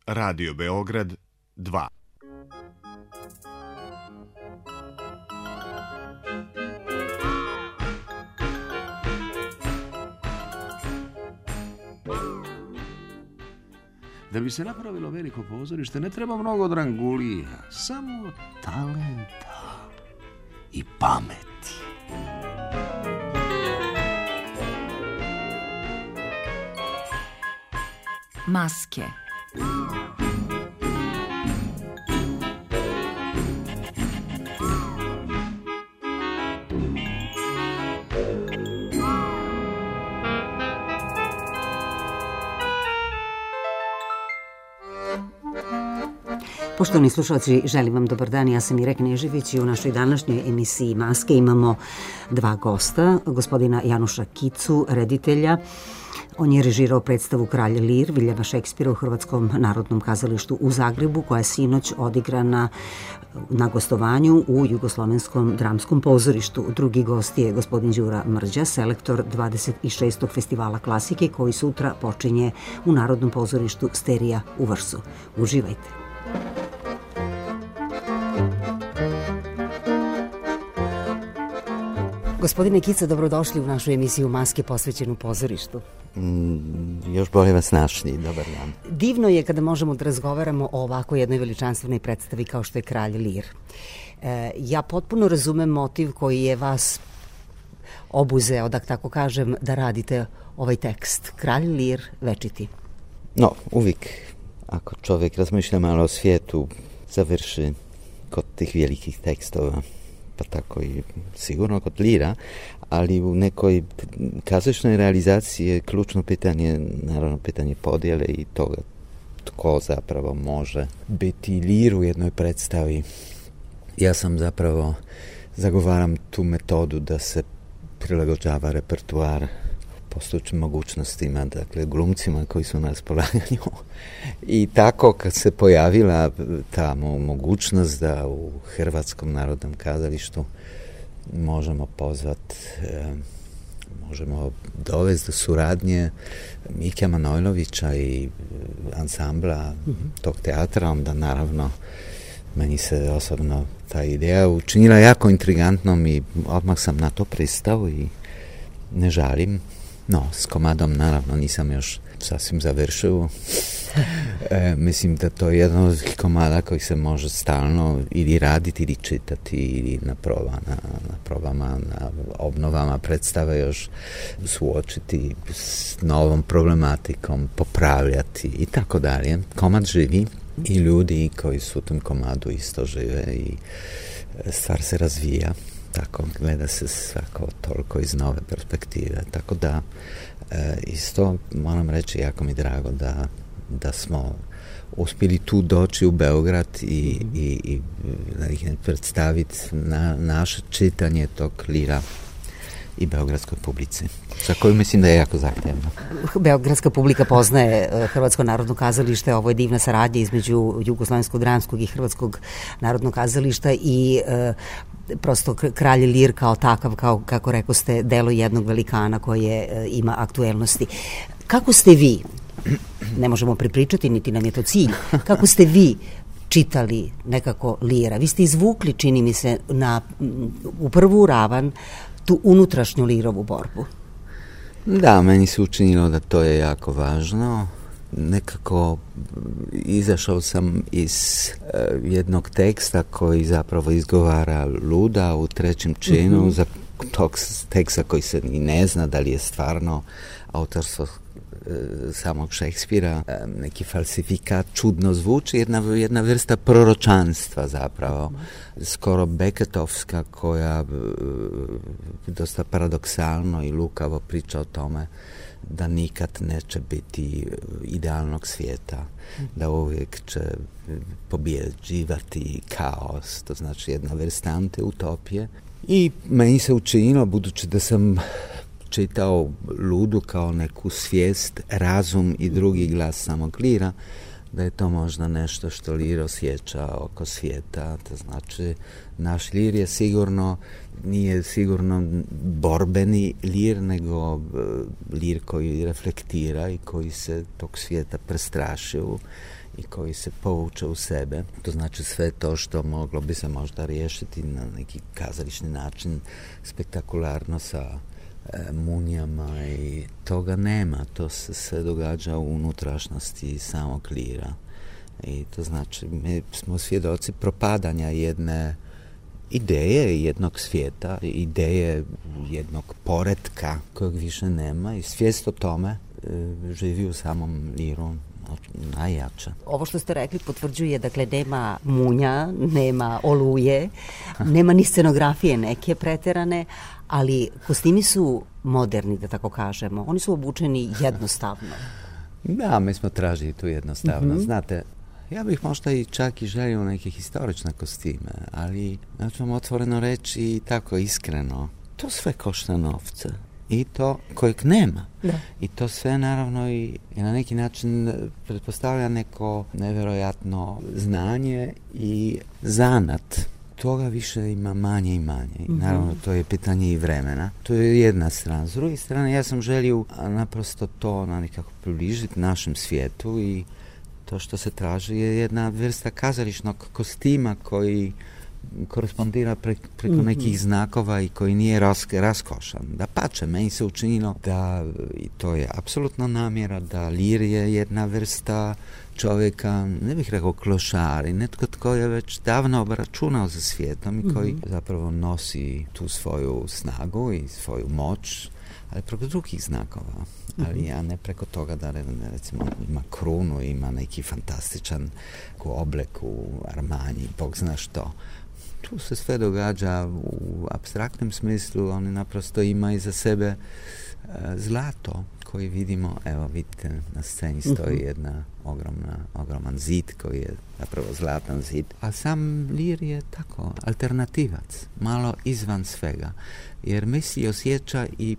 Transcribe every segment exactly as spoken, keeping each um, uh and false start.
Radio Beograd dva. Da bi se napravilo veliko pozorište ne treba mnogo drangulija, samo talenta i pameti. Maske. Poštovani slušalci, želim vam dobar dan. Ja sam Ira Knežević i u našoj današnjoj emisiji Maske imamo dva gosta, gospodina Januša Kicu, reditelja. On je režirao predstavu Kralj Lir Viljama Šekspira u Hrvatskom narodnom kazalištu u Zagrebu, koja je sinoć odigrana na gostovanju u Jugoslovenskom dramskom pozorištu. Drugi gost je gospodin Đura Mrđa, selektor dvadeset šestog festivala klasike, koji sutra počinje u Narodnom pozorištu Sterija u Vršcu. Uživajte. Gospodine Kica, dobrodošli u našu emisiju Maske posvećenu pozorištu. Mm, još bolje vas našli, dobar dan. Divno je kada možemo da razgovaramo o ovako jednoj veličanstvenoj predstavi kao što je Kralj Lir. E, ja potpuno razumem motiv koji je vas obuzeo, da tako kažem, da radite ovaj tekst. Kralj Lir večiti. No, uvijek, ako čovjek razmišlja malo o svijetu, završi kod tih velikih tekstova, pa tako i sigurno kod Lira, ali u nekoj kazališnoj realizaciji je ključno pitanje, naravno pitanje podjele i toga tko zapravo može biti Lir u jednoj predstavi. Ja sam zapravo zagovaram tu metodu da se prilagođava repertoar postojećim mogućnostima, dakle glumcima koji su na raspolaganju. I tako kad se pojavila ta mogućnost da u Hrvatskom narodnom kazalištu možemo pozvat, e, možemo dovesti do suradnje Mikija Manojlovića i ansambla mm-hmm. tog teatra, onda naravno meni se osobno ta ideja učinila jako intrigantnom i odmah sam na to pristao i ne žalim. No, s komadom naravno nisam još sasvim završio. E, mislim da to je jedan od komada koji se može stalno ili raditi ili čitati ili na, proba, na, na probama, na obnovama predstave još suočiti s novom problematikom, popravljati i tako dalje. Komad živi i ljudi koji su u tom komadu isto žive i stvar se razvija. Tako, gleda se svako toliko iz nove perspektive. Tako da, e, isto moram reći, jako mi drago da, da smo uspjeli tu doći u Beograd i, i, i da ih predstaviti na naše čitanje tog Lira i beogradskoj publici, za koju mislim da je jako zahtjevno. Beogradska publika poznaje Hrvatsko narodno kazalište, ovo je divna saradnja između Jugoslovenskog dramskog i Hrvatskog narodnog kazališta i e, prosto Kralj Lir kao takav, kao, kako rekao ste, delo jednog velikana koje e, ima aktuelnosti. Kako ste vi, ne možemo prepričati, niti nam je to cilj, kako ste vi čitali nekako Lira? Vi ste izvukli, čini mi se, na, u prvu ravan tu unutrašnju Lirovu borbu. Da, meni se učinilo da to je jako važno. Nekako izašao sam iz uh, jednog teksta koji zapravo izgovara Luda u trećem činu, mm-hmm. za tog teksta koji se i ne zna da li je stvarno autorstvo samog Šekspira, neki falsifikat, čudno zvuči, jedna, jedna vrsta proročanstva zapravo, skoro Beketovska, koja dosta paradoksalno i lukavo priča o tome da nikad neće biti idealnog svijeta, da uvijek će pobjeđivati kaos, to znači jedna vrsta antiutopije. I meni se učinilo, budući da sam čitao Ludu kao neku svijest, razum i drugi glas samog Lira, da je to možda nešto što Lir osjeća oko svijeta. To znači, naš Lir je sigurno, nije sigurno borbeni Lir, nego Lir koji reflektira i koji se tog svijeta prestrašio i koji se povuče u sebe. To znači sve to što moglo bi se možda riješiti na neki kazališni način, spektakularno sa e, munjama i toga nema. To se sve događa u unutrašnjosti samog lira. I to znači mi smo svjedoci propadanja jedne ideje jednog svijeta, ideje jednog poretka kojeg više nema i svijest o tome e, živi u samom liru najjača. Ovo što ste rekli potvrđuje, dakle, nema munja, nema oluje, nema ni scenografije neke preterane, ali kostimi su moderni, da tako kažemo. Oni su obučeni jednostavno. Da, mi smo tražili tu jednostavno. Mm-hmm. Znate, ja bih možda i čak i želio neke historične kostime, ali ja ću vam otvoreno reći i tako iskreno, to sve košta novca. I to kojeg nema. Da. I to sve naravno i, i na neki način pretpostavlja neko nevjerojatno znanje i zanat. Toga više ima manje i manje. I naravno to je pitanje i vremena. To je jedna strana. S druge strane ja sam želio naprosto to na nekako približiti našem svijetu i to što se traži je jedna vrsta kazališnog kostima koji korespondira pre, preko mm-hmm. nekih znakova i koji nije ras, raskošan. Da pače, meni se učinilo da, i to je apsolutno namjera, da lir je jedna vrsta čovjeka, ne bih rekao klošari, netko tko je već davno obračunao za svijetom i koji mm-hmm. zapravo nosi tu svoju snagu i svoju moć, ali preko drugih znakova. Ali ja ne preko toga da recimo ima krunu, ima neki fantastičan oblek u Armani, Bog zna što. Tu se sve događa u apstraktnom smislu, oni naprosto ima iza sebe e, zlato koji vidimo, evo vidite na sceni stoji jedna ogromna, ogroman zid koji je zapravo zlatan zid. A sam lir je tako, alternativac, malo izvan svega. Jer misli, osjeća i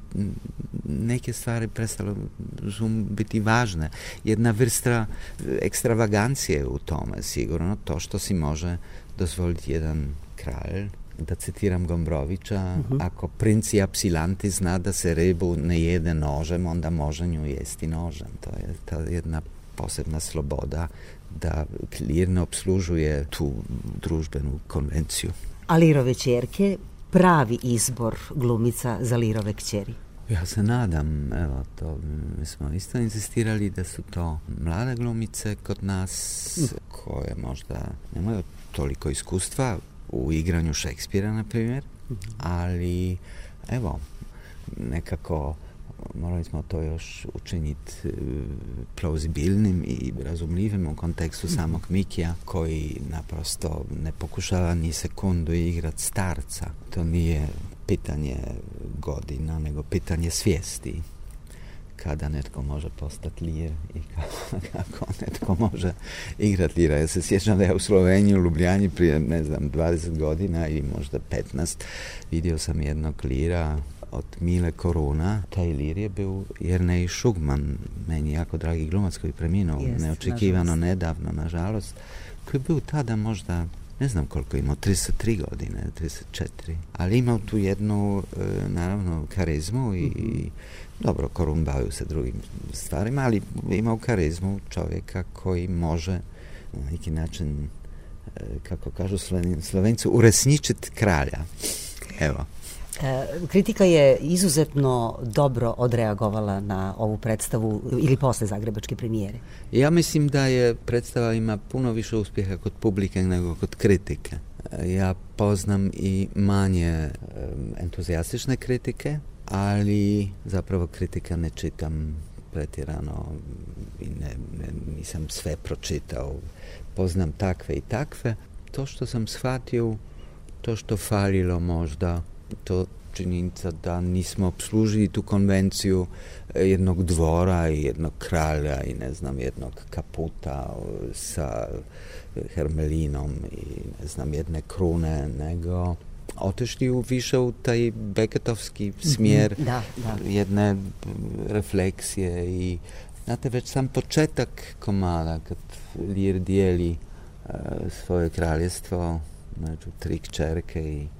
neke stvari prestalo su biti važne. Jedna vrsta ekstravagancije u tome, sigurno, to što si može dozvoliti jedan kralj. Da citiram Gombrovića, uh-huh. ako princi apsilanti zna da se ribu ne jede nožem, onda može nju jesti nožem. To je ta jedna posebna sloboda da lir ne obslužuje tu družbenu konvenciju. A Lirove ćerke, pravi izbor glumica za Lirove kćeri? Ja se nadam, evo, to mi smo isto insistirali da su to mlade glumice kod nas, uh. koje možda nemaju toliko iskustva u igranju Šekspira, na primjer, mm-hmm. ali evo, nekako morali smo to još učiniti plauzibilnim i razumljivim u kontekstu mm-hmm. samog Mikija, koji naprosto ne pokušava ni sekundu igrati starca. To nije pitanje godina, nego pitanje svijesti. Kada netko može postati lir i kako, kako netko može igrati lira. Ja se sjećam da je u Sloveniji, u Ljubljani prije, ne znam, dvadeset godina ili možda petnaest, vidio sam jednog lira od Mile Koruna. Taj lir je bio Jernej Šugman, meni jako dragi glumac koji preminuo yes, neočekivano nažalost. nedavno, nažalost, koji je bio tada možda, ne znam koliko imao, trideset tri godine, trideset četiri, ali imao tu jednu, naravno, karizmu i mm-hmm. dobro, Korun bavio se drugim stvarima, ali imao karizmu čovjeka koji može na neki način, kako kažu Slovenci, uresničiti kralja. Evo. Kritika je izuzetno dobro odreagovala na ovu predstavu ili posle zagrebačke premijere. Ja mislim da je predstava ima puno više uspjeha kod publike nego kod kritike. Ja poznam i manje entuzijastične kritike, ali zapravo kritika ne čitam pretjerano i ne, ne, nisam sve pročitao. Poznam takve i takve. To što sam shvatio, to što falilo možda, to činjenica da nismo obslužili tu konvenciju jednog dvora i jednog kralja i ne znam, jednog kaputa sa hermelinom i ne znam, jedne krune, nego otišli u više u taj beketovski smjer mm-hmm. da, da. jedne refleksije i znate, već sam početak komada kad lir dijeli uh, svoje kraljestvo među tri kćerke i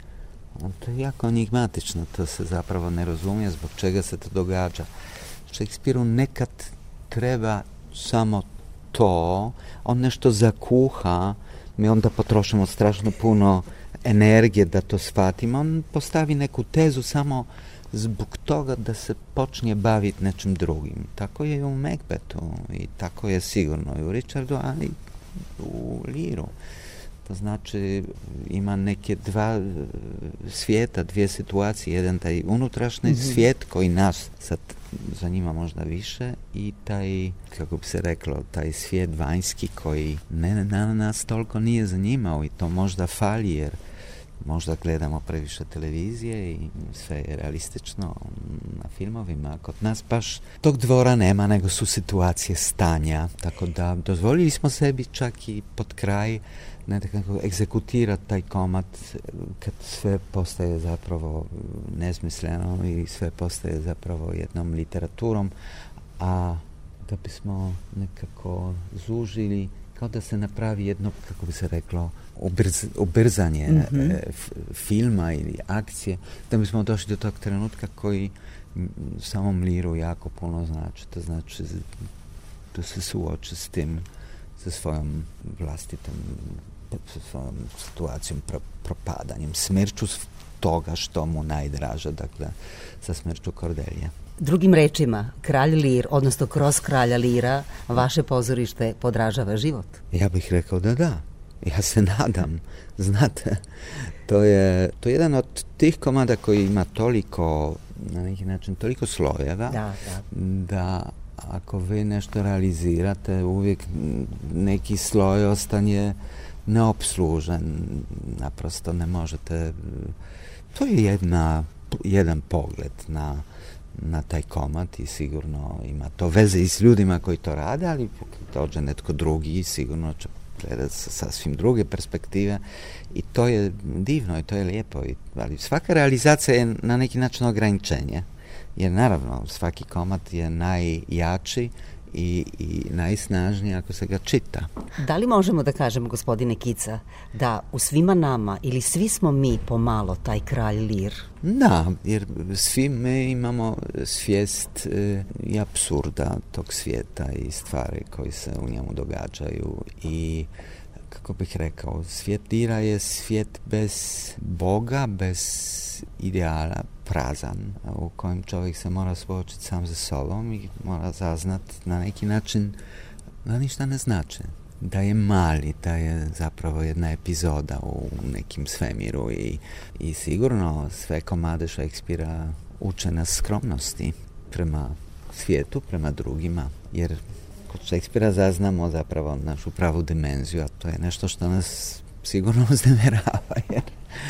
to je jako enigmatično, to se zapravo ne razumije zbog čega se to događa. Šekspiru nekad treba samo to, on nešto zakuha, mi onda potrošimo strašno puno energije da to shvatimo, on postavi neku tezu samo zbog toga da se počne baviti nečim drugim. Tako je i u Macbethu i tako je sigurno i u Richardu, ali i u Learu. To znači ima neke dva svijeta, dvije situacije, jedan taj unutrašnji mm-hmm. svijet koji nas sad zanima možda više i taj, kako bi se reklo, taj svijet vanjski koji ne, na nas toliko nije zanimao i to možda fali jer možda gledamo previše televizije i sve je realistično na filmovima. Kod nas baš tog dvora nema, nego su situacije stanja. Tako da dozvolili smo sebi čak i pod kraj nekako egzekutirati taj komad kad sve postaje zapravo nesmisleno i sve postaje zapravo jednom literaturom, a da bismo nekako zužili kao da se napravi jedno, kako bi se reklo, obrz, obrzanje mm-hmm. e, f, filma ili akcije, da bismo došli do tog trenutka koji samom Learu jako puno znači. To znači da se suoči s tim, sa svojom vlastitom, sa svojom situacijom, pro, propadanjem, smrću toga što mu najdraže, dakle, sa smrću Cordelia. Drugim rečima, Kralj Lear, odnosno kroz Kralja Leara, vaše pozorište podražava život? Ja bih rekao da da. Ja se nadam. Znate, to je, to je jedan od tih komada koji ima toliko, na neki način, toliko slojeva, da, da. da ako vi nešto realizirate, uvijek neki sloj ostanje neopslužen. Naprosto ne možete. To je jedna, jedan pogled na na taj komad i sigurno ima to veze i s ljudima koji to rade, ali dođe netko drugi i sigurno će gledati sa sasvim druge perspektive i to je divno i to je lijepo, i, ali svaka realizacija je na neki način ograničenje, jer naravno svaki komad je najjači i, i najsnažniji ako se ga čita. Da li možemo da kažemo, gospodine Kica, da u svima nama ili svi smo mi pomalo taj Kralj Lear? Da, jer svi mi imamo svijest e, i apsurda tog svijeta i stvari koji se u njemu događaju i, kako bih rekao, svijet Leara je svijet bez Boga, bez ideala, prazan, u kojem čovjek se mora suočiti sam za sobom i mora zaznati na neki način da ništa ne znači. Da je mali, da je zapravo jedna epizoda u nekim svemiru i, i sigurno sve komade Shakespearea uče nas skromnosti prema svijetu, prema drugima, jer kod Shakespearea zaznamo zapravo našu pravu dimenziju, a to je nešto što nas sigurno uznemirava, jer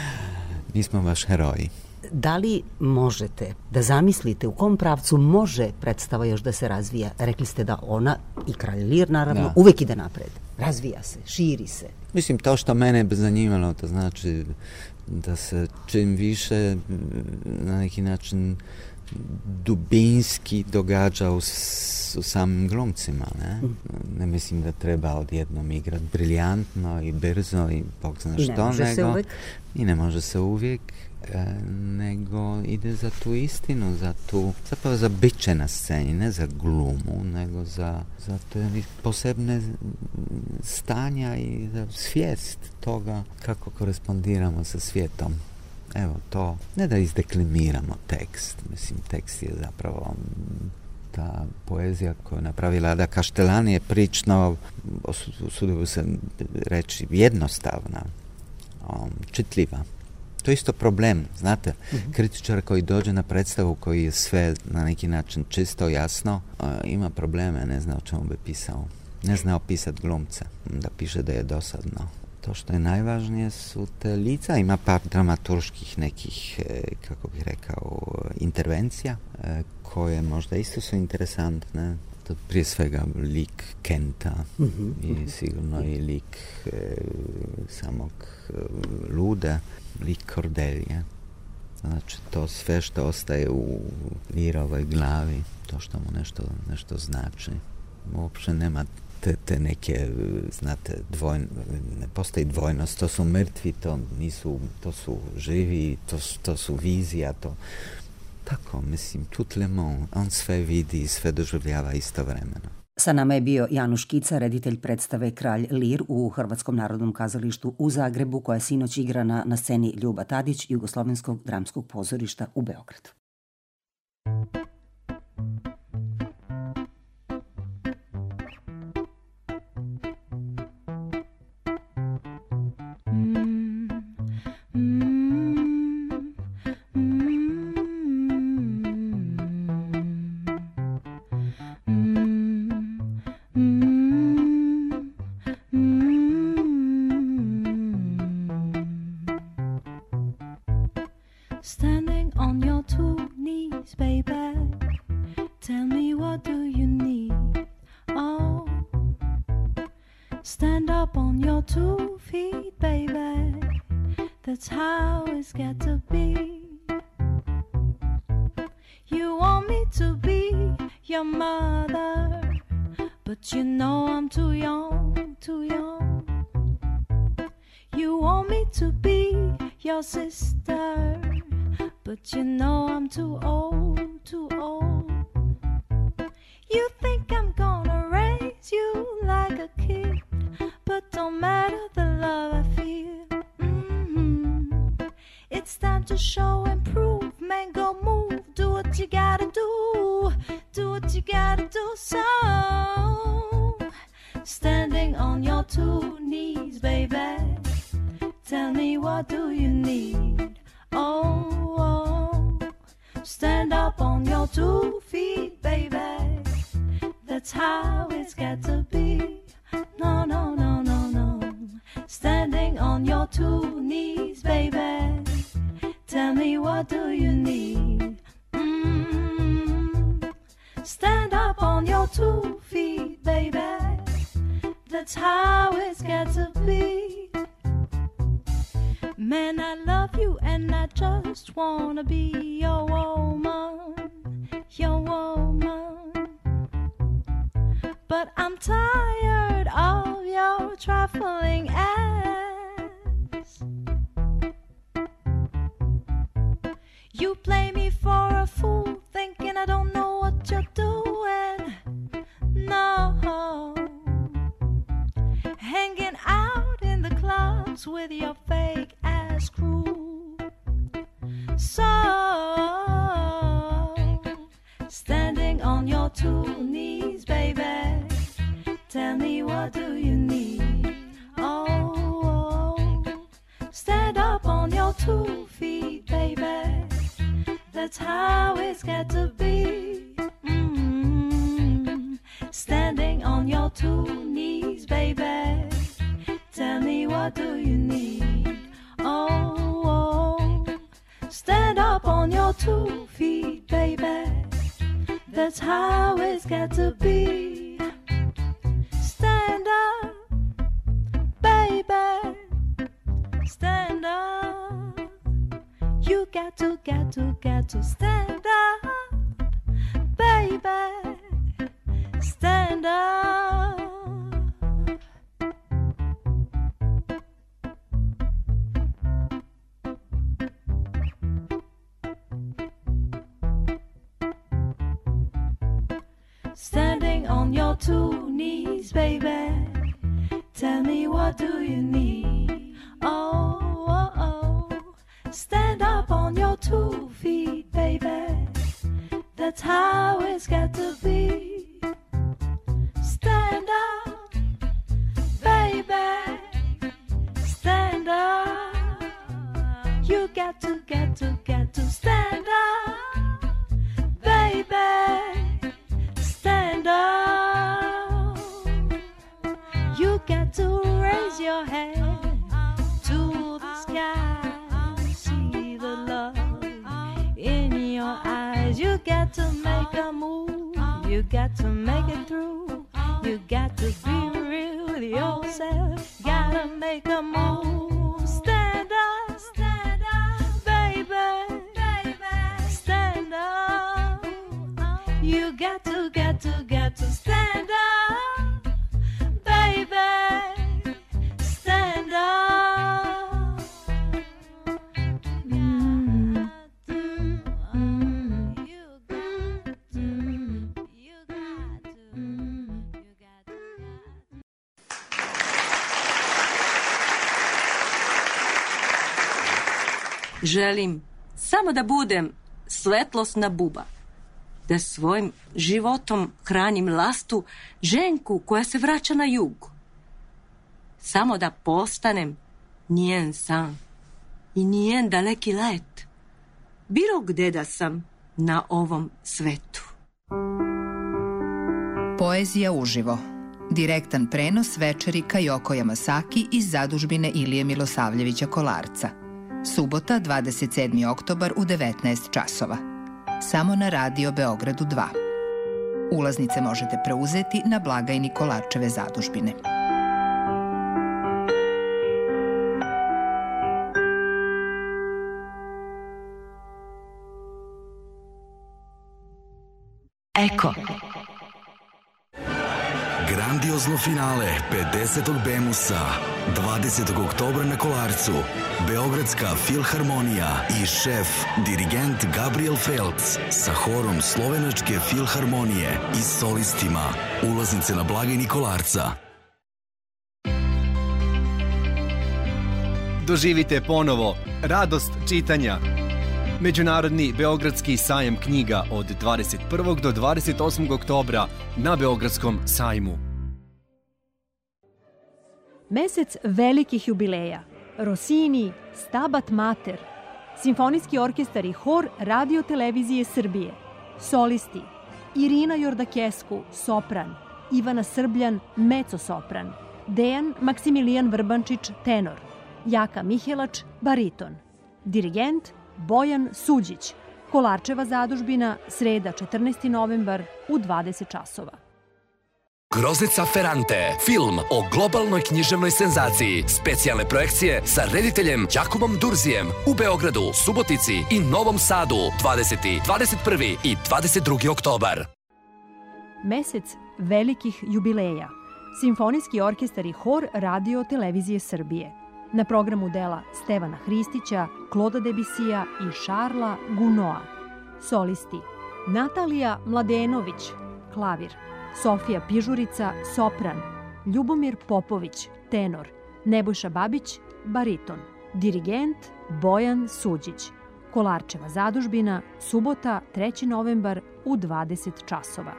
nismo baš heroji. Da li možete da zamislite u kom pravcu može predstava još da se razvija? Rekli ste da ona, i Kralj Lear naravno, da. uvek ide napred. Razvija se, širi se. Mislim, to što mene bi zanimalo, to znači da se čim više na neki način dubinski događa u, u samim glumcima. Ne? Mm. ne mislim da treba odjednom igrati briljantno i brzo i bog zna I što, ne nego uvijek. i ne može se uvijek, e, nego ide za tu istinu, za tu, zapravo za biće na sceni, ne za glumu, nego za, za te posebne stanja i za svijest toga kako korespondiramo sa svijetom. Evo, to, ne da izdeklimiramo tekst, mislim, tekst je zapravo ta poezija koju je napravila Ada Kaštelani je prično, usudio se reći, jednostavna, um, čitljiva. To je isto problem, znate, mm-hmm. kritičar koji dođe na predstavu koji je sve na neki način čisto, jasno, uh, ima probleme, ne zna o čemu bi pisao. Ne zna opisati glumca, da piše da je dosadno. To što je najvažnije su te lica, ima par dramaturških nekih, kako bih rekao, intervencija, koje možda isto su interesantne. To prije svega lik Kenta mm-hmm. i sigurno i lik e, samog e, Lude, lik Cordelia. Znači to sve što ostaje u Learovoj glavi, to što mu nešto, nešto znači. Uopće nema Te, te neke, znate, dvojn, ne postoji dvojnost, to su mrtvi, to nisu, to su živi, to, to su vizija, to tako, mislim, tout le monde, on sve vidi i sve doživljava istovremeno. Sa nama je bio Januš Kica, reditelj predstave Kralj Lir u Hrvatskom narodnom kazalištu u Zagrebu, koja je sinoć igrana na sceni Ljuba Tadić Jugoslovenskog dramskog pozorišta u Beogradu. Standing on your two knees, baby, tell me what do you need? Oh, stand up on your two feet, baby, that's how it's got to be. You want me to be your mother, but you know I'm too young, too young. You want me to be your sister, but you know I'm too old, too old. You think I'm gonna raise you like a kid, but don't matter the love I feel. Mm-hmm. It's time to show and prove, man, go move, do what you gotta do, do what you gotta do. So, standing on your two knees, baby, tell me what do you need? Oh, oh, stand up on your two feet, baby, that's how it's got to be. No, no, no, no, no, standing on your two knees, baby, tell me what do you need? Mm-hmm. Stand up on your two feet, baby, that's how it's got to be. Man, I love you and I just wanna be your woman, your woman. But I'm tired of your trifling ass. You play me for a fool, thinking I don't know what you're doing. No, hanging out in the clubs with your fake ass crew. So, standing on your two knees, baby, tell me what do you need? Oh, oh, stand up on your two feet, baby, that's how it's got to be. Mm-hmm. Standing on your two knees, baby, tell me what do you need? Oh, oh, stand up on your two feet, baby, that's how it's got to be. Stand up, baby, stand up. You got to, got to, got to stand up, baby, stand up. Standing on your two knees, baby, tell me what do you need? Oh, oh, oh, stand up on your two feet, baby, that's how it's got to be. Stand up, baby, stand up. You got to, got to, got to stand up, baby, stand up. You got to raise your hand to the sky, see the love in your eyes. You got to make a move, you got to make it through. You got to be real with yourself, gotta make a move. Stand up, stand up, baby, baby, stand up. You got to, got to, got to stand up, baby, stand up. Mm-hmm. Mm-hmm. You got to, you got to, Želim samo da budem svetlosna buba, da svojim životom hranim lastu ženku koja se vraća na jug. Samo da postanem njen san i njen daleki let, bilo gde da sam na ovom svetu. Poezija uživo. Direktan prenos večeri Kajoko Yamasaki iz zadužbine Ilije Milosavljevića Kolarca. Subota, dvadeset sedmi oktobar u devetnaest časova. Samo na Radio Beogradu dva. Ulaznice možete preuzeti na blagajni Kolarčeve zadužbine. Eko. Grandiozno finale pedesetog Bemusa dvadesetog oktobra na Kolarcu. Beogradska filharmonija i šef, dirigent Gabriel Feltz sa horom Slovenačke filharmonije i solistima. Ulaznice na blagajni Kolarca. Doživite ponovo radost čitanja. Međunarodni Beogradski sajam knjiga od dvadeset prvog do dvadeset osmog oktobra na Beogradskom sajmu. Mesec velikih jubileja. Rossini, Stabat Mater, Simfonijski orkestar i hor Radio Televizije Srbije, solisti Irina Jordakescu, sopran, Ivana Srbljan, mezzo-sopran, Dejan Maksimilijan Vrbančić, tenor, Jaka Mihelač, bariton, dirigent Bojan Suđić, Kolarčeva zadužbina, sreda četrnaesti novembar u dvadeset časova. Groznica Ferrante, film o globalnoj književnoj senzaciji, specijalne projekcije sa rediteljem Jakubom Durzijem u Beogradu, Subotici i Novom Sadu dvadeseti, dvadeset prvi i dvadeset drugi oktobar. Mesec velikih jubileja. Simfonijski orkestar i hor Radio Televizije Srbije. Na programu dela Stevana Hristića, Kloda Debisija i Šarla Gunoa. Solisti Natalija Mladenović, klavir, Sofija Pižurica, sopran, Ljubomir Popović, tenor, Nebojša Babić, bariton, dirigent Bojan Suđić. Kolarčeva zadužbina, subota, treći novembar u dvadeset časova.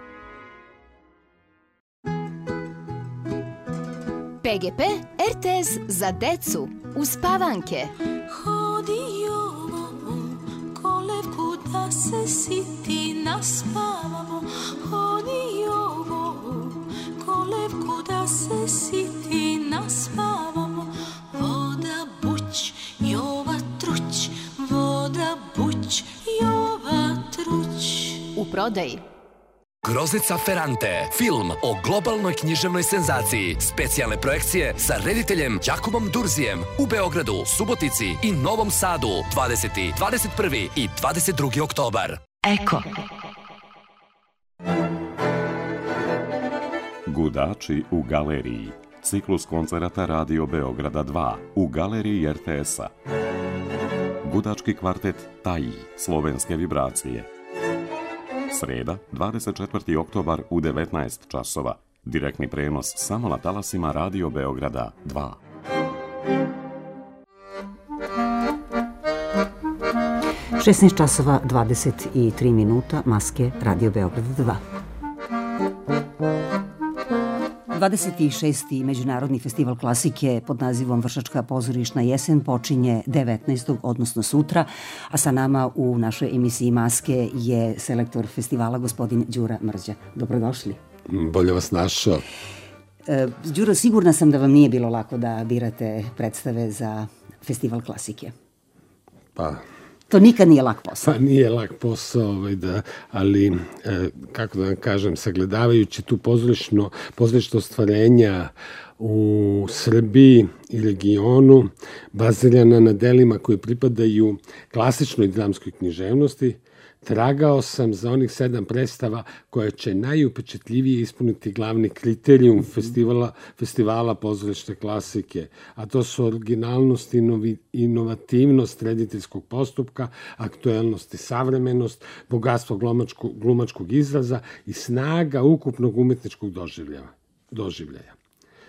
P G P R T S za decu uspavanke. Hodi ovo, kolevku da se siti naspavamo. Hodi ovo, kolevku da se siti naspavamo. Voda buć, Jova truć, voda buć, Jova truć. U prodaji. Groznica Ferrante, film o globalnoj književnoj senzaciji, specijalne projekcije sa rediteljem Jakubom Durzijem u Beogradu, Subotici i Novom Sadu dvadeseti, dvadeset prvi i dvadeset drugi oktobar. Eko. Gudači u galeriji. Ciklus koncerata Radio Beograda dva u galeriji R T S-a. Gudački kvartet Taji, slovenske vibracije. Sreda, dvadeset četvrti oktobar u devetnaest časova. Direktni prenos samo na talasima Radio Beograda dva. šesnaest časova dvadeset tri minuta, maske Radio Beograda dva. dvadeset šesti. Međunarodni festival klasike pod nazivom Vršačka pozorišna jesen počinje devetnaestog odnosno sutra, a sa nama u našoj emisiji Maske je selektor festivala gospodin Đura Mrđa. Dobrodošli. Bolje vas našao. E, Đuro, sigurna sam da vam nije bilo lako da birate predstave za festival klasike. Pa... To nikad nije lak posao. Pa nije lak posao, ovaj, da, ali, e, kako da vam kažem, sagledavajući tu pozorišno, pozorišno ostvarenja u Srbiji i regionu, bazirana na delima koji pripadaju klasičnoj dramskoj književnosti, tragao sam za onih sedam predstava koje će najupečetljivije ispuniti glavni kriterijum festivala, festivala pozorišne klasike, a to su originalnost i inovativnost rediteljskog postupka, aktuelnost i savremenost, bogatstvo glumačkog, glumačkog izraza i snaga ukupnog umetničkog doživljaja. doživljaja.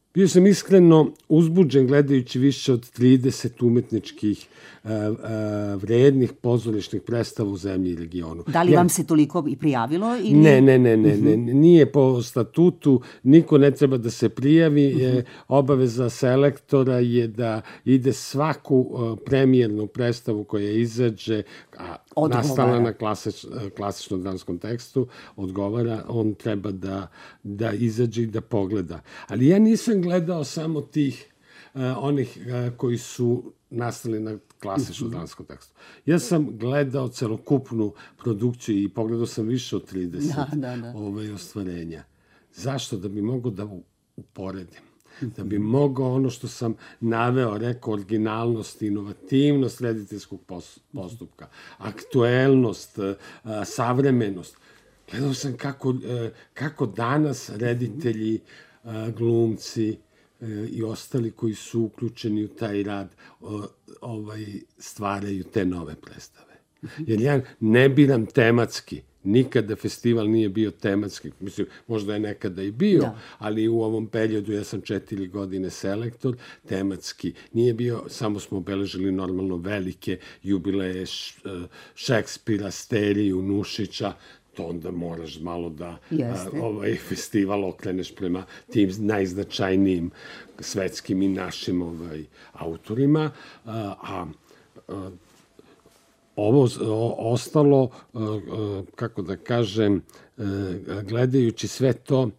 Bio sam iskreno uzbuđen gledajući više od trideset umetničkih uh, uh, vrednih pozorišnih predstava u zemlji i regionu. Da li ja, vam se toliko i prijavilo? Ili... Ne, ne, ne, ne, ne, nije po statutu, niko ne treba da se prijavi, uh-huh. je, obaveza selektora je da ide svaku uh, premijernu predstavu koja izađe, a odgovara. Nastala na klasič, klasičnom dramskom tekstu, odgovara, on treba da, da izađe i da pogleda. Ali ja nisam gledao samo tih uh, onih uh, koji su nastali na klasičnom dramskom tekstu. Ja sam gledao celokupnu produkciju i pogledao sam više od trideset da, da, da. Ove ostvarenja. Zašto? Da bi mogao da uporedim. Da bi mogao ono što sam naveo, rekao, originalnost, inovativnost rediteljskog postupka, aktuelnost, savremenost. Gledao sam kako, kako danas reditelji, glumci i ostali koji su uključeni u taj rad ovaj, stvaraju te nove predstave. Jer ja ne biram tematski. Nikada festival nije bio tematski. Mislim, možda je nekada i bio, da. Ali u ovom periodu, ja sam četiri godine selektor, tematski nije bio, samo smo obeležili normalno velike jubileje Šekspira, Steriju, Nušića, to onda moraš malo da a, ovaj festival okreneš prema tim najznačajnijim svetskim i našim ovaj, autorima, a, a, a ovo ostalo, kako da kažem, gledajući sve to,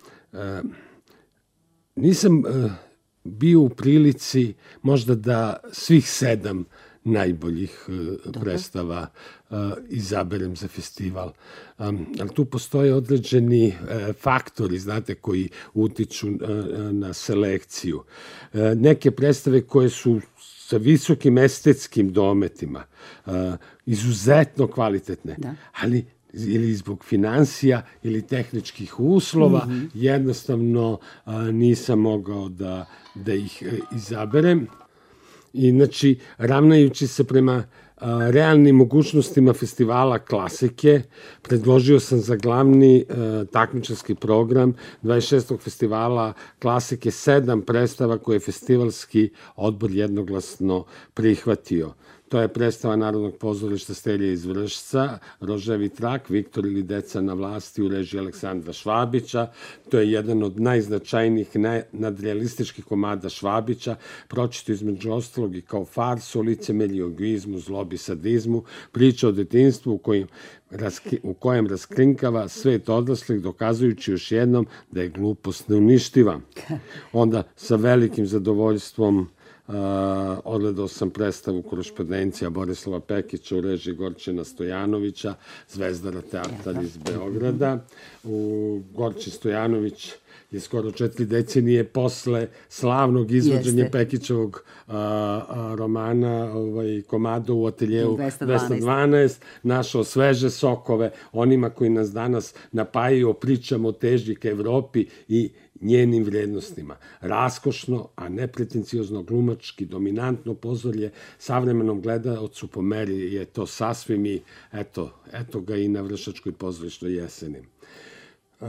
nisam bio u prilici možda da svih sedam najboljih Dobre. predstava izaberem za festival. Ali tu postoje određeni faktori, znate, koji utiču na selekciju. Neke predstave koje su sa visokim estetskim dometima, uh, izuzetno kvalitetne, da. Ali ili zbog financija ili tehničkih uslova, mm-hmm. jednostavno uh, nisam mogao da, da ih uh, izaberem. I znači, ravnajući se prema a, realnim mogućnostima festivala klasike, predložio sam za glavni a, takmičarski program dvadeset šestog festivala klasike sedam predstava koje je festivalski odbor jednoglasno prihvatio. To je predstava Narodnog pozorišta Stelje iz Vršca, Roževi trak, Viktor ili deca na vlasti u režiji Aleksandra Švabića. To je jedan od najznačajnijih nadrealističkih komada Švabića, pročito između ostalog i kao farsu, licemerju, egoizmu, zlobi, sadizmu, priča o detinjstvu u kojem, u kojem raskrinkava svet odraslih, dokazujući još jednom da je glupost neuništiva. Onda sa velikim zadovoljstvom Uh, odgledao sam predstavu Korespondencija Borislava Pekića u režiji Gorčina Stojanovića, Zvezdara teatar iz Beograda. U Gorčin Stojanović je skoro četiri decenije posle slavnog izvođenja Pekićevog uh, uh, romana ovaj, Komado u ateljevu dvesta dvanaest našao sveže sokove onima koji nas danas napajaju o pričama o težnji ka Evropi i njenim vrednostima. Raskošno, a nepretenciozno glumački, dominantno pozorje savremenom gledaocu po meri je to sasvim i eto, eto ga i na Vršačkoj pozorišnoj jeseni. E,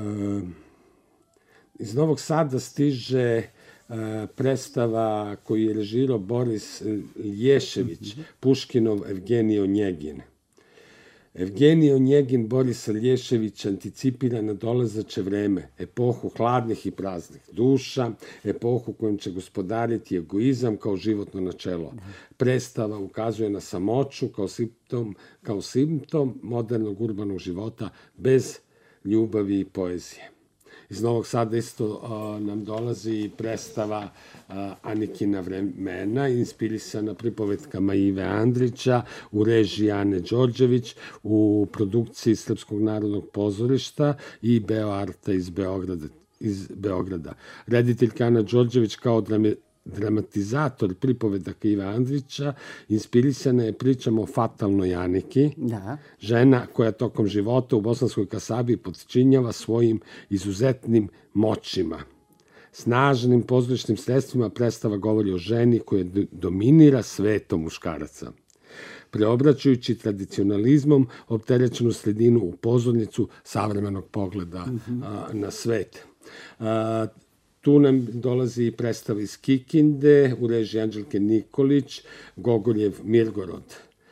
iz Novog Sada stiže e, predstava koju je režirao Boris Lješević, Puškinov Evgenij Onjegin. Evgenij Onjegin Borisa Lješevića anticipira na dolazeće vreme, epohu hladnih i praznih duša, epohu kojom će gospodariti egoizam kao životno načelo. Predstava ukazuje na samoću kao simptom, kao simptom modernog urbanog života bez ljubavi i poezije. Iz Novog Sada isto uh, nam dolazi predstava uh, Anikina vremena, inspirisana pripovetkama Ive Andrića, u režiji Ane Đorđević, u produkciji Srpskog narodnog pozorišta i Beoarta iz Beograda. Iz Beograda. Rediteljka Ana Đorđević kao drame, dramatizator pripovedaka Ive Andrića inspirisana je pričama o fatalnoj Aniki, da. Žena koja tokom života u Bosanskoj Kasabi podčinjava svojim izuzetnim moćima. Snažnim pozorišnim sredstvima predstava govori o ženi koja dominira svetom muškaraca, preobraćajući tradicionalizmom opterećenu sredinu u pozornicu savremenog pogleda mm-hmm. a, na svet. A, tu nam dolazi predstava iz Kikinde u režiji Anđelke Nikolić, Gogoljev Mirgorod.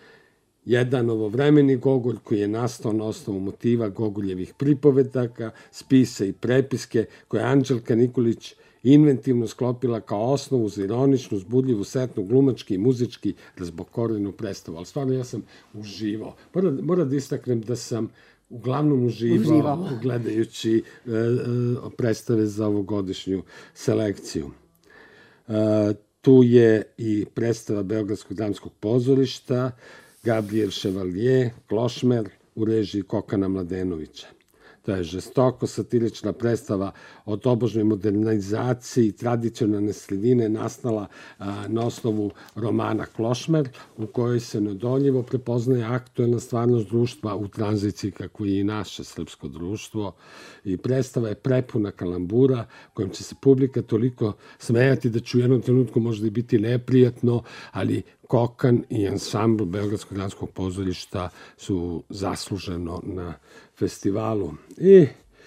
Jedan novovremeni Gogolj koji je nastao na osnovu motiva Gogoljevih pripovedaka, spisa i prepiske koje Anđelka Nikolić inventivno sklopila kao osnovu za ironičnu, zbudljivu, setnu, glumački i muzički razbokorenu predstavu. Ali stvarno ja sam uživao. Moram, moram da istaknem da sam uglavnom uživao, uživao. gledajući e, e, predstave za ovogodišnju selekciju. E, tu je i predstava Beogradskog dramskog pozorišta, Gabriel Chevalier, Klošmer, u režiji Kokana Mladenovića. To je žestoko satirična predstava o tobožnoj modernizaciji tradicionalne sredine nastala a, na osnovu romana Klošmer, u kojoj se neodoljivo prepoznaje aktuelna stvarnost društva u tranziciji kako je i naše srpsko društvo. I predstava je prepuna kalambura kojom će se publika toliko smejati da će u jednom trenutku možda i biti neprijatno, ali Kokan i ansambl Beogradskog dramskog pozorišta su zasluženo na festivalu. I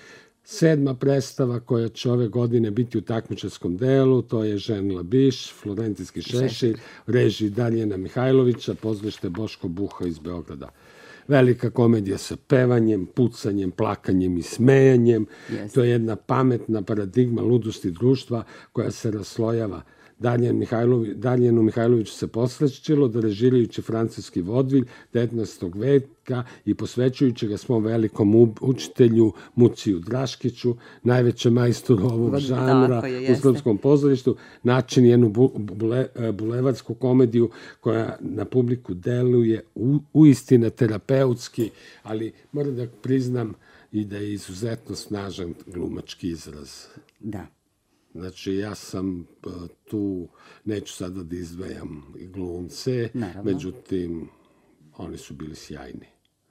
sedma predstava koja će ove godine biti u takmičarskom delu, to je Žen Labiš, Florentijski šešir, režiji Darijana Mihajlovića, pozorište Boško Buha iz Beograda. Velika komedija sa pevanjem, pucanjem, plakanjem i smejanjem. Yes. To je jedna pametna paradigma ludosti društva koja se raslojava. Darijan Mihajlović, Darijanu Mihajloviću se posrećilo da režirajući francuski vodvilj devetnaestog veka i posvećujući ga svom velikom učitelju Muciju Draškiću, najvećem majstoru ovog žanra u srpskom pozorištu, način jednu bule, bulevarsku komediju koja na publiku deluje u, uistine terapeutski, ali moram da priznam i da je izuzetno snažan glumački izraz. Da. Znači, ja sam tu, neću sada da izdvajam glumce, naravno. Međutim, oni su bili sjajni.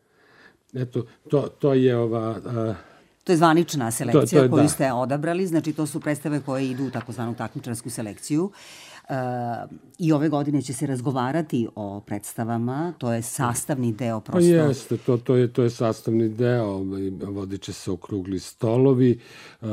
Eto, to, to je ova... A, to je zvanična selekcija to, to je, koju da. ste odabrali, znači to su predstave koje idu u takozvanu takmičarsku selekciju. Uh, I ove godine će se razgovarati o predstavama, to je sastavni deo prosto. Pa jeste, to, to, je, to je sastavni deo, vodit će se okrugli stolovi, uh,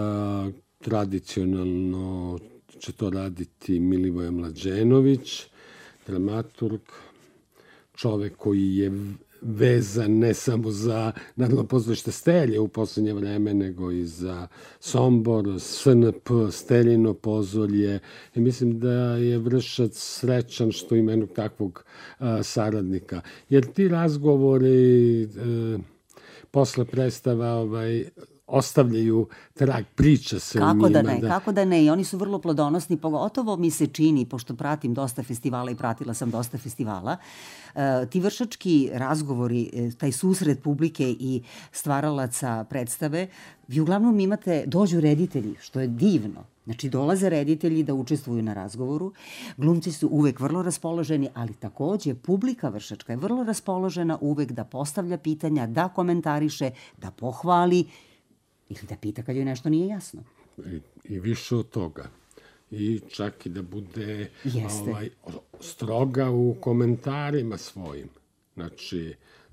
tradicionalno će to raditi Milivoje Mlađenović, dramaturg, čovek koji je vezan ne samo za Narodno pozorište Stelje u poslednje vreme, nego i za Sombor, S N P, Steljino pozorje. I mislim da je Vršac srećan što ima jednog takvog a, saradnika. Jer ti razgovori a, posle predstava ovaj, ostavljaju trag, priča se kako u njima. Da ne, da. Kako da ne, i oni su vrlo plodonosni, pogotovo mi se čini, pošto pratim dosta festivala i pratila sam dosta festivala, uh, ti vršački razgovori, taj susret publike i stvaralaca predstave, vi uglavnom imate, dođu reditelji, što je divno. Znači, dolaze reditelji da učestvuju na razgovoru, glumci su uvek vrlo raspoloženi, ali takođe publika vršačka je vrlo raspoložena uvek da postavlja pitanja, da komentariše, da pohvali, ili da pita kad joj nešto nije jasno. I, i više od toga. I čak i da bude ovaj, stroga u komentarima svojim. Znači,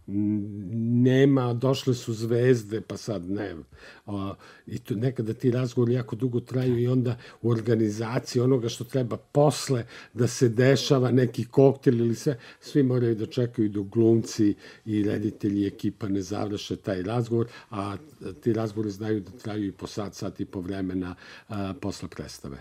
nema, došle su zvezde, pa sad ne. O, I to, nekada ti razgovori jako dugo traju i onda u organizaciji onoga što treba posle da se dešava neki koktel ili sve, svi moraju da čekaju dok glumci i reditelji i ekipa ne završe taj razgovor, a ti razgovori znaju da traju i po sat, sat i po vremena a, posle predstave.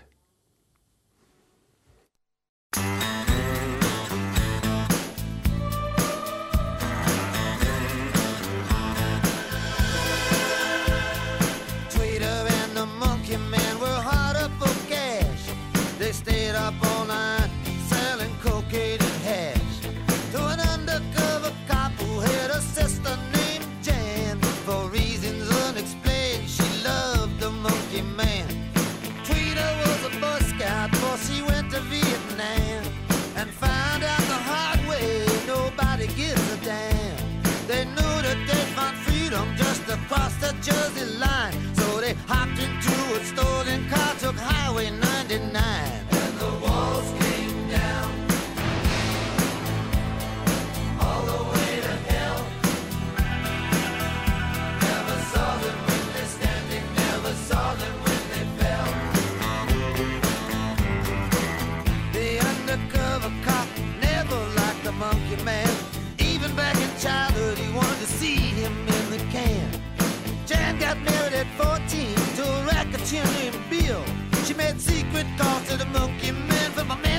Across the Jersey line, so they hopped into a stolen car, took Highway ninety-nine, and the walls came down all the way to hell. Never saw them when they're standing, never saw them when they fell.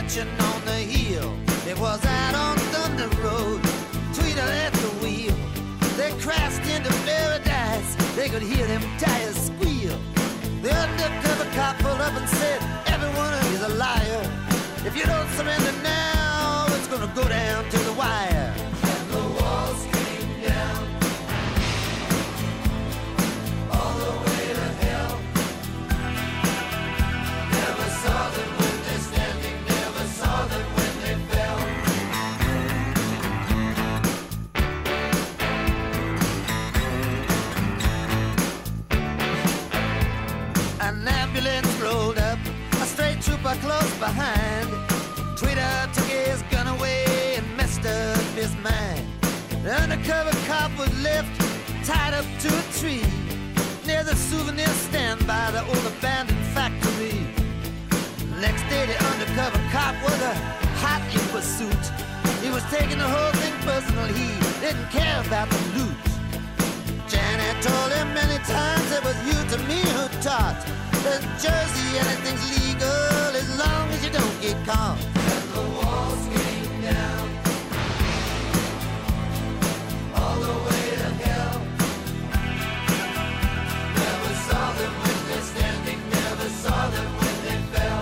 mansion on the hill. It was out on Thunder Road. Tweeter at the wheel. They crashed into paradise. They could hear them tires squeal. The undercover cop pulled up and said, everyone is a liar. If you don't surrender now, it's gonna go down to the wire. And the walls came down all the way to hell. Never saw them when they're standing, never saw them when they fell. An ambulance rolled up, a straight trooper close behind. Tweeter took his gun away and messed up his mind. The undercover cop was left tied up to a tree near the souvenir stand by the old abandoned factory. Next day the undercover cop was a hot in pursuit. He was taking the whole thing personal, he didn't care about the loot. Janet told him many times it was you to me who taught. In Jersey anything's legal as long as you don't get caught. And the walls came down all the way to hell. Never saw them when they're standing, never saw them when they fell.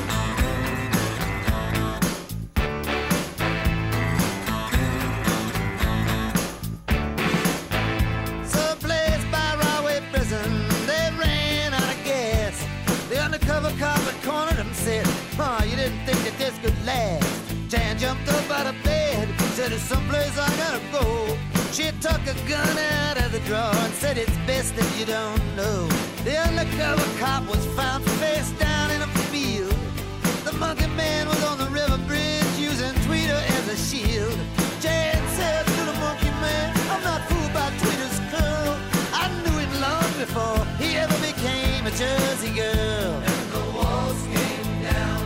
So placed by Rahway Prison, they ran out of gas. The undercover cop had cornered him, said, oh, you didn't think that this could last. Jan jumped up out of bed, said, there's someplace I gotta go. She took a gun out of the drawer and said, it's best if you don't know. The undercover cop was found face down in a field. The monkey man was on the river bridge using Tweeter as a shield. Jan said to the monkey man, I'm not fooled by Tweeter's curl. I knew him long before he ever became a Jersey girl. And the walls came down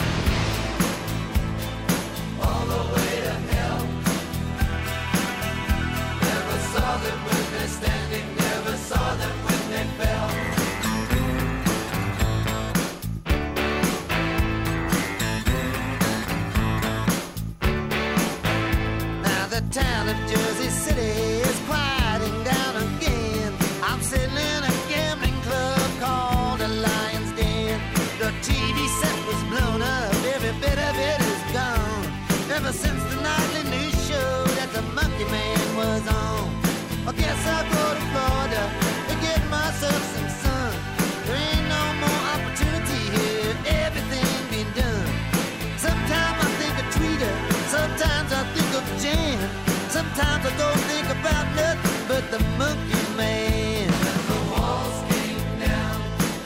all the way to hell. Never saw them when they're standing, never saw them when they fell. Now the town of Jersey City is quieting down again. I'm sitting in a gambling club called the Lion's Den. The T V set was blown up, every bit of it is gone. Ever since the nightly news show that the Monkey Man was on. I guess I'll go to Florida to get myself some sun. There ain't no more opportunity here, everything been done. Sometimes I think of Tweeter, sometimes I think of Jan. Sometimes I don't think about nothing but the Monkey Man. And the walls came down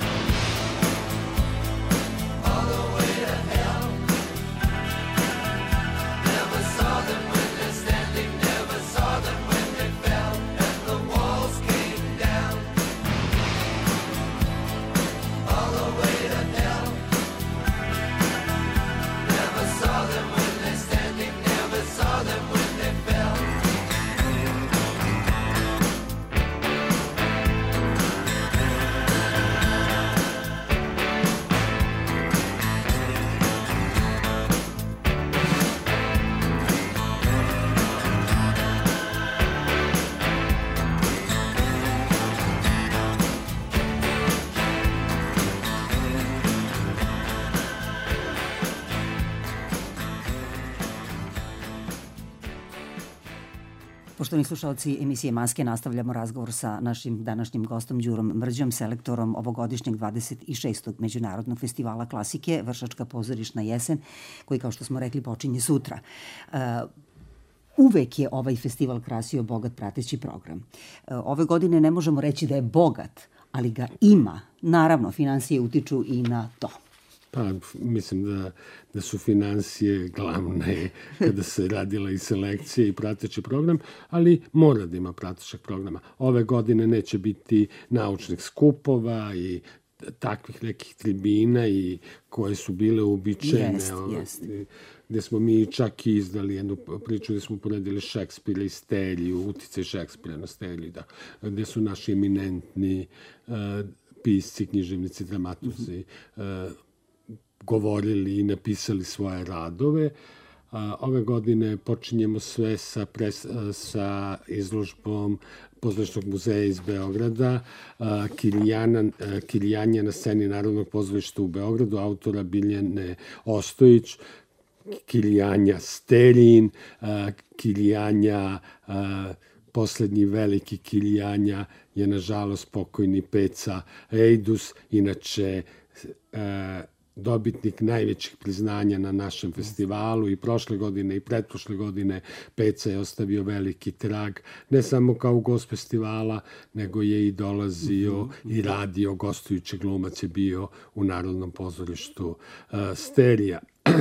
all the way to hell. Never saw them when they're standing, never saw them when they fell. And the walls came down all the way to hell. Never saw them when they're standing, never saw them when they fell. Poštovani slušalci emisije Maske, nastavljamo razgovor sa našim današnjim gostom Đurom Mrđom, selektorom ovogodišnjeg dvadeset šestog Međunarodnog festivala klasike Vršačka pozorišna jesen, koji, kao što smo rekli, počinje sutra. Uh, Uvek je ovaj festival krasio bogat prateći program. Uh, ove godine ne možemo reći da je bogat, ali ga ima. Naravno, finansije utiču i na to. Pa, mislim da, da su finansije glavne kada se radila i selekcija i prateći program, ali mora da ima pratećeg programa. Ove godine neće biti naučnih skupova i takvih nekih tribina i koje su bile uobičajene. Jest, jest. Gde smo mi čak i izdali jednu priču gde smo poredili Šekspira i Steliju, uticaj Šekspira na Steliju, da, gde su naši eminentni uh, pisci, književnici, dramaturzi uh, govorili i napisali svoje radove. Ove godine počinjemo sve sa, pres, sa izložbom Pozorišnog muzeja iz Beograda, Kilijana, Kilijanja na sceni Narodnog pozorišta u Beogradu, autora Biljane Ostojić, Kilijanja Steljin, Kilijanja, poslednji veliki Kilijanja je nažalost pokojni Peca Ejdus, inače dobitnik najvećih priznanja na našem festivalu i prošle godine i pretprošle godine. Peca je ostavio veliki trag, ne samo kao gost festivala, nego je i dolazio i radio, gostujući glumac je bio u Narodnom pozorištu uh, Sterija.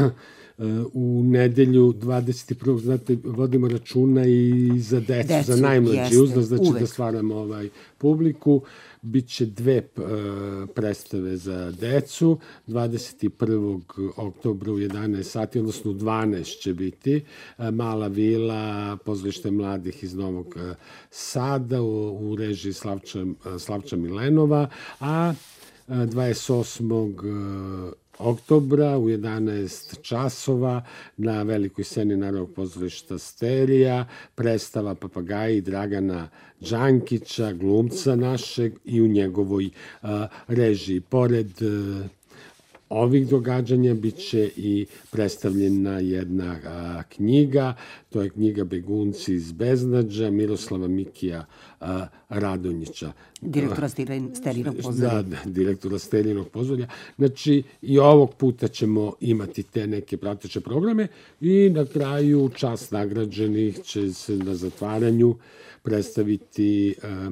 U nedelju dvadeset prvog znate, vodimo računa i za decu, decu za najmlađi uzrast, znači uvek da stvaramo ovaj publiku. Biće dve uh, predstave za decu, dvadeset prvog oktobra u jedanaest sati, odnosno u dvanaest će biti uh, Mala vila, pozorište mladih iz Novog uh, Sada u, u režiji Slavča, uh, Slavča Milenova, a uh, dvadeset osmog Uh, oktobra u jedanaest časova na velikoj sceni Narodnog pozorišta Sterija predstava Papagaji Dragana Đankića, glumca našeg, i u njegovoj uh, režiji. Pored uh, ovih događanja biće i predstavljena jedna a, knjiga, to je knjiga Begunci iz beznađa Miroslava Mikija a, Radonjića. Direktora Sterijinog pozorja. Da, da, direktora Sterijinog pozorja. Znači, i ovog puta ćemo imati te neke prateće programe i na kraju čast nagrađenih će se na zatvaranju predstaviti a,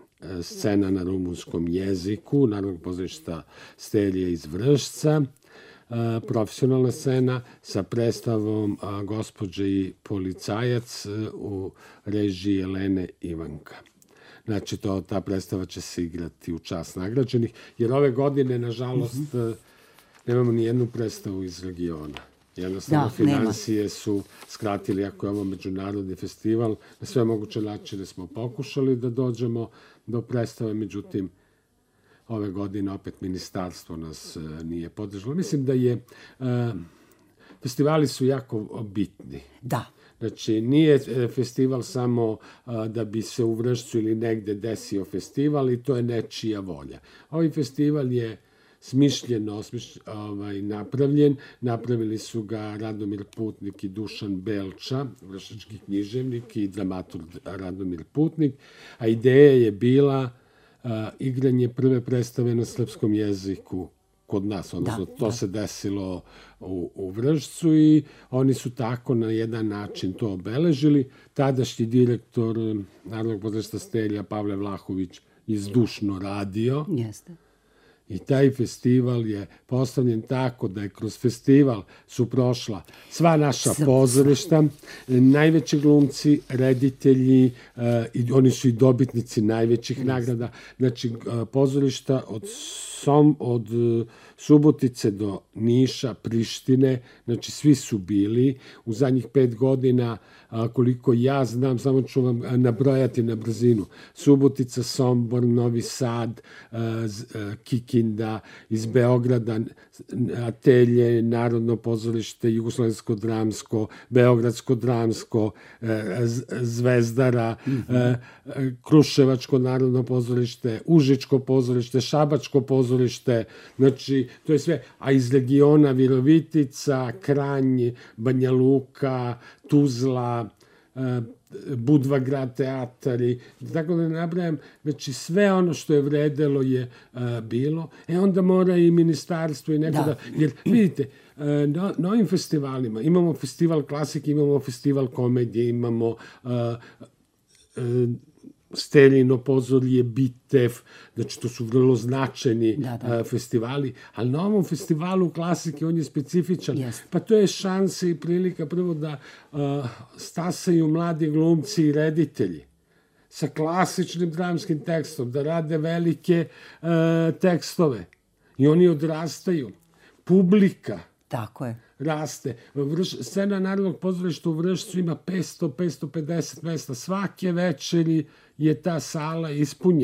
scena na rumunskom jeziku Narodnog pozorišta Sterija iz Vršca, profesionalna scena sa predstavom Gospođe i policajac u režiji Jelene Ivanka. Znači, to, ta predstava će se igrati u čast nagrađenih, jer ove godine, nažalost, mm-hmm. nemamo ni jednu predstavu iz regiona. Jednostavno, da, financije nema. Su skratili, ako je ovo međunarodni festival, na sve moguće načine smo pokušali da dođemo do predstave, međutim, ove godine opet ministarstvo nas uh, nije podržalo. Mislim da je, uh, festivali su jako bitni. Da. Znači, nije festival samo uh, da bi se u Vršcu ili negde desio festival i to je nečija volja. Ovaj festival je smišljeno osmišlj, ovaj, napravljen. Napravili su ga Radomir Putnik i Dušan Belča, vršački književnik i dramaturg Radomir Putnik, a ideja je bila uh, igranje prve predstave na srpskom jeziku kod nas, odnosno da, to da. se desilo u, u Vršcu i oni su tako na jedan način to obeležili. Tadašnji direktor Narodnog pozorišta Sterija Pavle Vlahović je zdušno radio. Jeste. I taj festival je postavljen tako da je kroz festival su prošla sva naša pozorišta, najveći glumci, reditelji, uh, i oni su i dobitnici najvećih yes. nagrada. Znači, uh, pozorišta od, Som, od uh, Subotice do Niša, Prištine, znači svi su bili. U zadnjih pet godina, uh, koliko ja znam, samo ću vam uh, nabrojati na brzinu. Subotica, Sombor, Novi Sad, uh, uh, Kikinda, iz Beograda, Atelje, Narodno pozorište, Jugoslovensko dramsko, Beogradsko dramsko, Zvezdara, mm-hmm. Kruševačko narodno pozorište, Užičko pozorište, Šabačko pozorište, znači to je sve, a iz regiona Virovitica, Kranj, Banja Luka, Tuzla, Budva grad teatar i tako da ne nabrajam, znači sve ono što je vredelo je uh, bilo, e onda mora i ministarstvo i neko da, da jer vidite, uh, na, na ovim festivalima imamo festival klasike, imamo festival komedije, imamo uh, uh, Sterijino pozorje, Bitev, znači to su vrlo značajni da, da. Uh, festivali, ali na ovom festivalu klasike on je specifičan, yes. pa to je šansa i prilika prvo da uh, stasaju mladi glumci i reditelji sa klasičnim dramskim tekstom, da rade velike uh, tekstove i oni odrastaju. Publika tako je. Raste. Vrš, scena Narodnog pozorišta u Vršcu ima petsto do petsto pedeset mesta. Svake večeri je ta sala ispunjena.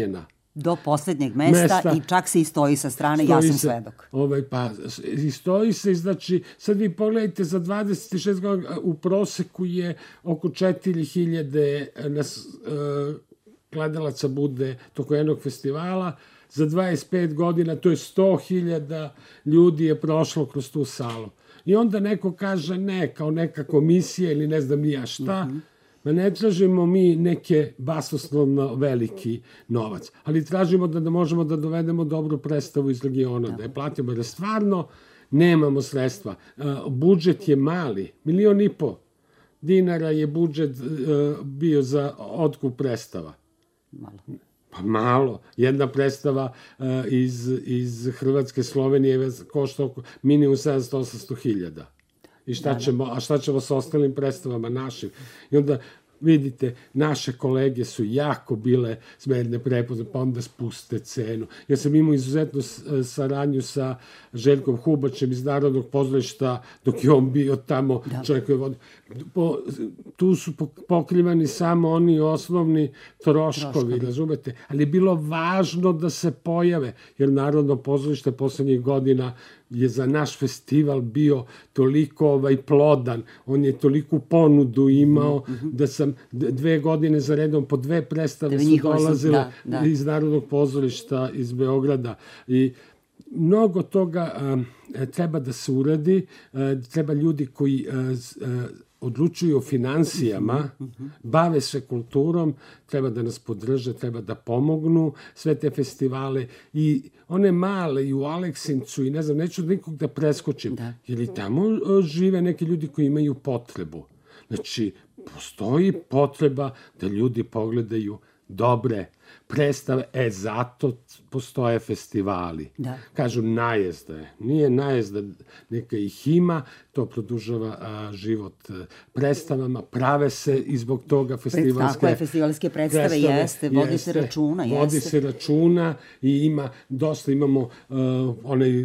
Do posljednjeg mesta, mesta i čak se i stoji sa strane, stoji ja sam se, svedok. Ovaj, pa, i stoji se, znači, sad vi pogledajte, za dvadeset šest godina u proseku je oko četiri hiljade nas, uh, gledalaca bude toko jednog festivala, za dvadeset pet godina to je sto hiljada ljudi je prošlo kroz tu salu. I onda neko kaže ne, kao neka komisija ili ne znam nija šta, mm-hmm. Ma ne tražimo mi neke basoslovno veliki novac, ali tražimo da, da možemo da dovedemo dobru predstavu iz regiona, da je platimo, jer stvarno nemamo sredstva. Uh, budžet je mali, milion i po dinara je budžet uh, bio za otkup predstava. Malo. Pa malo. Jedna predstava uh, iz, iz Hrvatske, Slovenije košta oko minimum sedamsto do osamsto hiljada. I šta ćemo, a šta ćemo sa ostalim predstavama našim? I onda vidite, naše kolege su jako bile smerne prepozne, pa onda spuste cenu. Ja sam imao izuzetnu saradnju sa Željkom Hubačem iz Narodnog pozorišta, dok je on bio tamo, da. Čovjek koji vodi. Po, tu su pokrivani samo oni osnovni troškovi, troškovi, razumete? Ali je bilo važno da se pojave, jer Narodno pozorište poslednjih godina je za naš festival bio toliko ovaj plodan, on je toliku ponudu imao mm-hmm. da sam dve godine za redom po dve predstave su dolazile da, da. iz Narodnog pozorišta iz Beograda i mnogo toga um, treba da se uradi, uh, treba ljudi koji uh, uh, odlučuju o finansijama, mm-hmm. bave se kulturom, treba da nas podrže, treba da pomognu sve te festivale i one male i u Aleksincu i ne znam, neću nikog da preskočim, da. Jer i tamo žive neki ljudi koji imaju potrebu. Znači, postoji potreba da ljudi pogledaju dobre predstave, e, zato postoje festivali. Da. Kažu najezda je. Nije najezda, neka ih ima, to produžava a, život a, predstavama, prave se i zbog toga festivalske... Tako je, festivalske predstave, predstave jeste, vodi jeste, se računa, jeste. Vodi se računa i ima, dosta imamo uh, onaj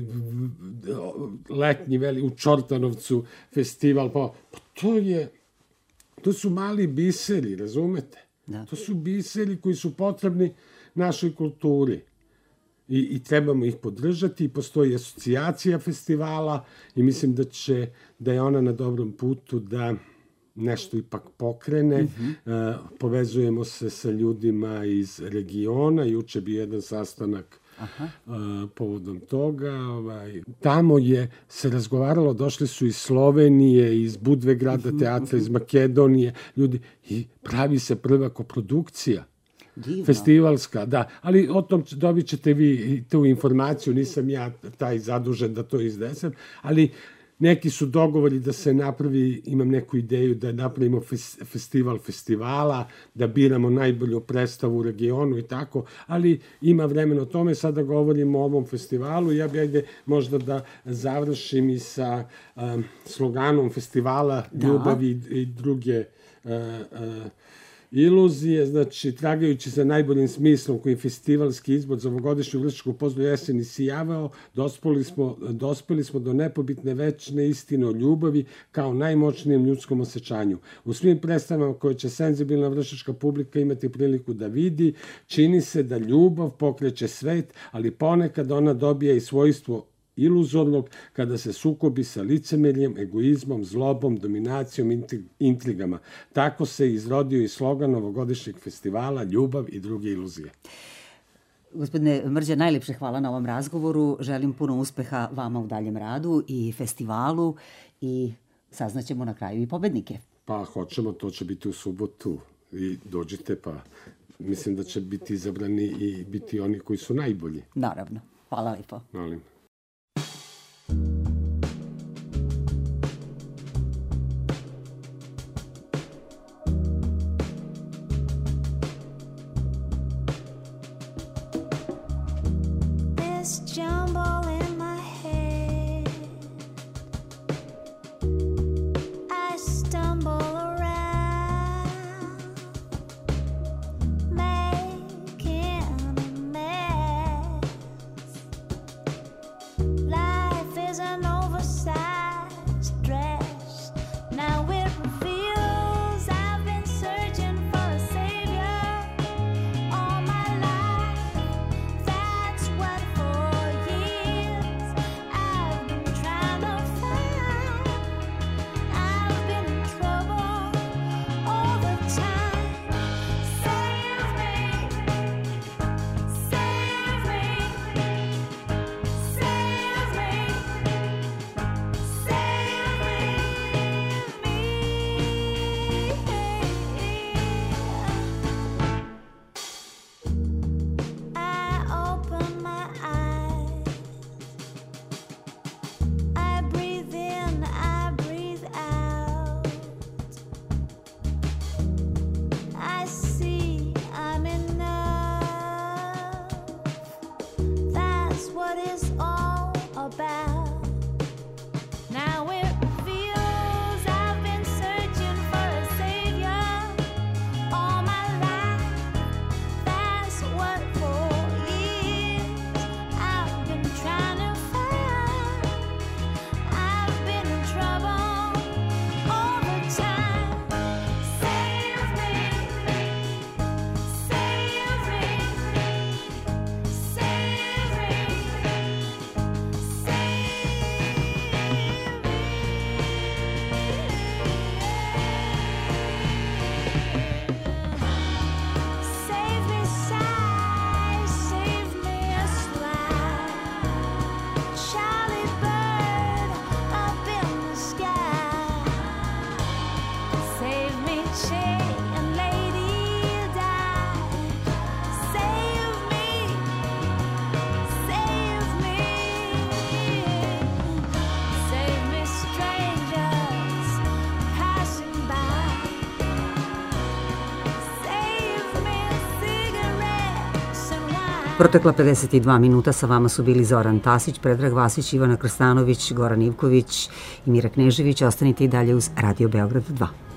letnji veli u Čortanovcu festival, pa, pa to je, to su mali biseri, razumete? Da. To su biseri koji su potrebni našoj kulturi I, i trebamo ih podržati. Postoji asocijacija festivala i mislim da će da je ona na dobrom putu da nešto ipak pokrene. Mm-hmm. Uh, povezujemo se sa ljudima iz regiona. Juče bi jedan sastanak Aha. Uh, povodom toga. Ovaj, tamo je se razgovaralo, došli su iz Slovenije, iz Budvegrada teatra, iz Makedonije, ljudi, i pravi se prva koprodukcija. Divno. Festivalska, da. Ali o tom dobit ćete vi tu informaciju, nisam ja taj zadužen da to iznesem, ali neki su dogovori da se napravi, imam neku ideju da napravimo fes, festival festivala, da biramo najbolju predstavu u regionu i tako, ali ima vremena o tome. Sada govorimo o ovom festivalu. Ja bih ajde možda da završim i sa um, sloganom festivala da. Ljubavi i, i druge uh, uh, iluzije, znači, tragajući za najboljim smislom koji festivalski izbor za ovogodišnju vršačku poznu jeseni sijavao, dospeli smo, dospeli smo do nepobitne večne istine o ljubavi kao najmoćnijem ljudskom osjećanju. U svim predstavama koje će senzibilna vršačka publika imati priliku da vidi, čini se da ljubav pokreće svet, ali ponekad ona dobija i svojstvo iluzornog kada se sukobi sa licemerjem, egoizmom, zlobom, dominacijom, intrigama. Tako se izrodio i slogan ovogodišnjeg festivala Ljubav i druge iluzije. Gospodine Mrđa, najlepše hvala na ovom razgovoru. Želim puno uspeha vama u daljem radu i festivalu i saznaćemo na kraju i pobednike. Pa hoćemo, to će biti u subotu i dođite, pa mislim da će biti izabrani i biti oni koji su najbolji. Naravno. Hvala lepo. Molim. Protekla pedeset dva minuta sa vama su bili Zoran Tasić, Predrag Vasić, Ivana Krstanović, Goran Ivković i Mira Knežević. Ostanite i dalje uz Radio Beograd dva.